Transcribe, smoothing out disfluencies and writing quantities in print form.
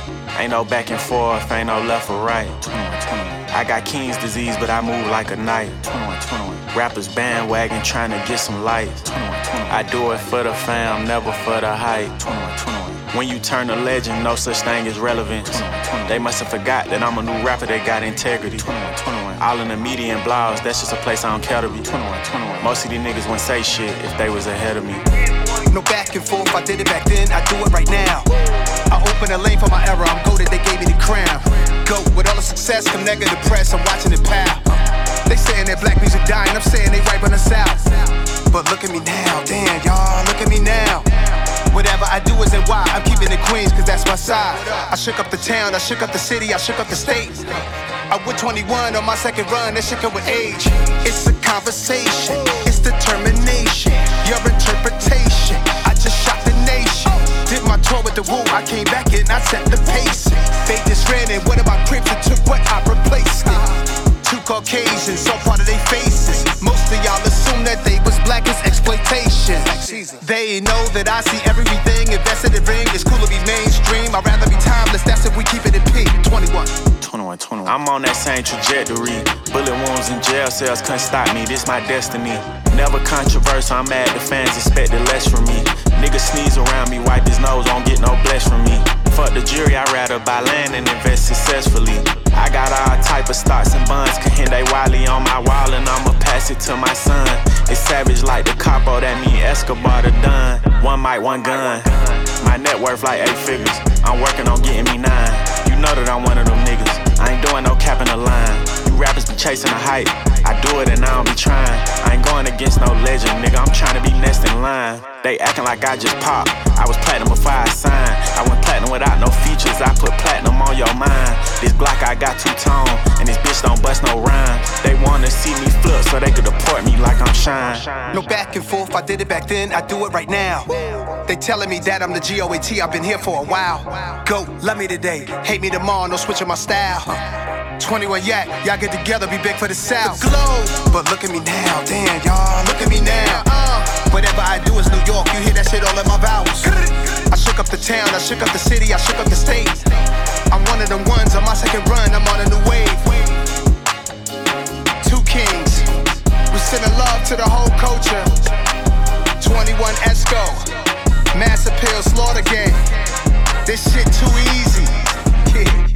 Ain't no back and forth, ain't no left or right. I got King's disease, but I move like a knight. Rappers bandwagon trying to get some light. I do it for the fam, never for the hype. When you turn a legend, no such thing as relevance. They must have forgot that I'm a new rapper that got integrity. All in the media and blogs, that's just a place I don't care to be. Most of these niggas wouldn't say shit if they was ahead of me. No back and forth, I did it back then, I do it right now. I open a lane for my era, I'm goated, they gave me the crown. Go, with all the success, come negative press, I'm watching it pal. They saying that black music dying, I'm saying they right on the south. But look at me now, damn y'all, look at me now. Whatever I do is in why, I'm keeping it Queens, cause that's my side. I shook up the town, I shook up the city, I shook up the state. I went 21 on my second run, that shit come with age. It's a conversation, it's determination, your interpretation. I just shot the nation. Did my tour with the Woo, I came back and I set the pace. They just ran in, what about Crips and took what I replaced it. Two Caucasians, so part of their faces. Most of y'all assume that they was black as exploitation. They know that I see everything invested in ring. It's cool to be mainstream, I'd rather be timeless, that's if we keep it in P. 21. I'm on that same trajectory. Bullet wounds in jail cells couldn't stop me, this my destiny. Never controversial, I'm mad the fans expected less from me. Niggas sneeze around me, wipe his nose, won't get no bless from me. Fuck the jury, I'd rather buy land and invest successfully. I got all type of stocks and bonds, Kahinde Wiley on my wall and I'ma pass it to my son. It's savage like the capo, that mean Escobar the Don. One mic, one gun. My net worth like 8 figures. I'm working on getting me 9. You know that I'm one of them niggas. I ain't doing no cap in the line. You rappers be chasing the hype. I do it and I don't be trying. I ain't going against no legend, nigga. I'm trying to be next in line. They acting like I just popped. I was platinum before I signed. I went platinum without no features. I put platinum on your mind. This Glock I got two-tone, and this bitch don't bust no rhyme. They wanna see me flip so they could deport me like I'm Shine. No back and forth, I did it back then, I do it right now. They telling me that I'm the GOAT, I've been here for a while. Go, love me today, hate me tomorrow, no switching my style. 21 Yak, y'all get together, be big for the South. The globe. But look at me now, damn y'all, look at me now. Whatever I do is New York, you hear that shit all in my vowels. I shook up the town, I shook up the city, I shook up the state. I'm one of them ones on my second run, I'm on a new wave. Two kings, we sending love to the whole culture. 21 Esco, Mass Appeal, Slaughter Gang. This shit too easy. Yeah.